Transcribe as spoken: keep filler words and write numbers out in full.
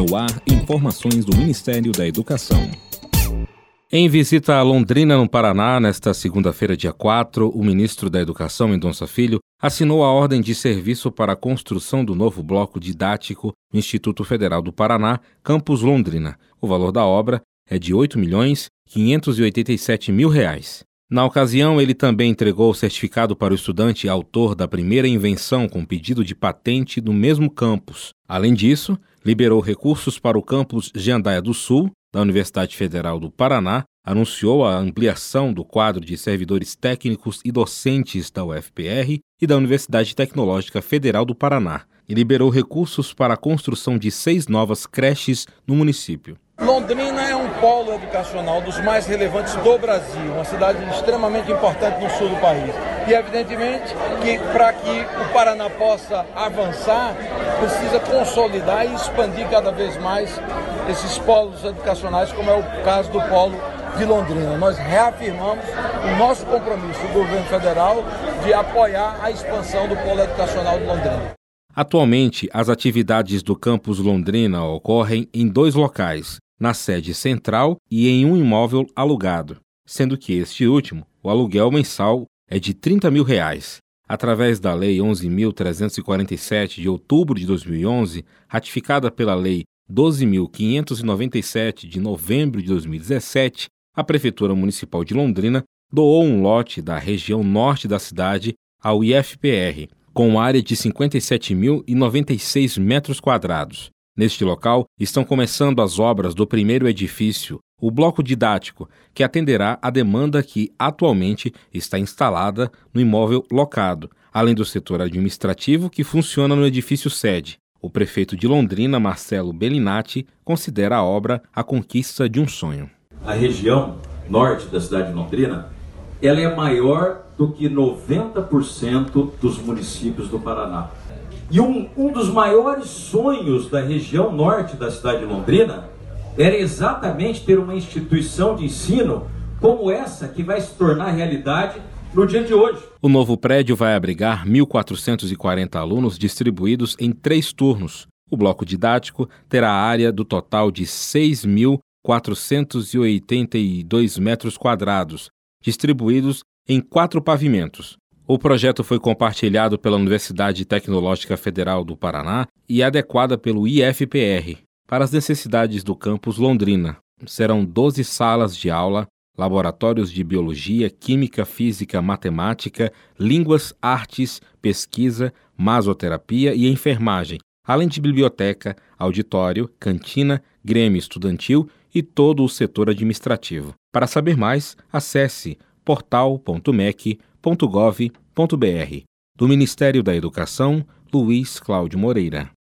No ar, informações do Ministério da Educação. Em visita a Londrina, no Paraná, nesta segunda-feira, dia quatro, o ministro da Educação, Mendonça Filho, assinou a ordem de serviço para a construção do novo bloco didático no Instituto Federal do Paraná, campus Londrina. O valor da obra é de oito milhões quinhentos e oitenta e sete mil reais. Na ocasião, ele também entregou o certificado para o estudante autor da primeira invenção com pedido de patente do mesmo campus. Além disso, liberou recursos para o campus Jandaia do Sul, da Universidade Federal do Paraná, anunciou a ampliação do quadro de servidores técnicos e docentes da U F P R e da Universidade Tecnológica Federal do Paraná e liberou recursos para a construção de seis novas creches no município. Londrina é um polo educacional dos mais relevantes do Brasil, uma cidade extremamente importante no sul do país. E evidentemente que para que o Paraná possa avançar, precisa consolidar e expandir cada vez mais esses polos educacionais, como é o caso do polo de Londrina. Nós reafirmamos o nosso compromisso do governo federal de apoiar a expansão do polo educacional de Londrina. Atualmente, as atividades do campus Londrina ocorrem em dois locais, na sede central e em um imóvel alugado, sendo que este último, o aluguel mensal, é de trinta mil reais. Através da Lei onze mil trezentos e quarenta e sete de outubro de dois mil e onze, ratificada pela Lei doze mil quinhentos e noventa e sete de novembro de dois mil e dezessete, a Prefeitura Municipal de Londrina doou um lote da região norte da cidade ao I F P R, com área de cinquenta e sete mil e noventa e seis metros quadrados. Neste local, estão começando as obras do primeiro edifício, o bloco didático, que atenderá à demanda que atualmente está instalada no imóvel locado, além do setor administrativo que funciona no edifício sede. O prefeito de Londrina, Marcelo Bellinati, considera a obra a conquista de um sonho. A região norte da cidade de Londrina, ela é maior do que noventa por cento dos municípios do Paraná. E um, um dos maiores sonhos da região norte da cidade de Londrina era exatamente ter uma instituição de ensino como essa que vai se tornar realidade no dia de hoje. O novo prédio vai abrigar mil quatrocentos e quarenta alunos distribuídos em três turnos. O bloco didático terá área do total de seis mil quatrocentos e oitenta e dois metros quadrados, distribuídos em quatro pavimentos. O projeto foi compartilhado pela Universidade Tecnológica Federal do Paraná e adequada pelo I F P R para as necessidades do campus Londrina. Serão doze salas de aula, laboratórios de biologia, química, física, matemática, línguas, artes, pesquisa, masoterapia e enfermagem, além de biblioteca, auditório, cantina, grêmio estudantil e todo o setor administrativo. Para saber mais, acesse portal ponto mec ponto gov ponto br. Do Ministério da Educação, Luiz Cláudio Moreira.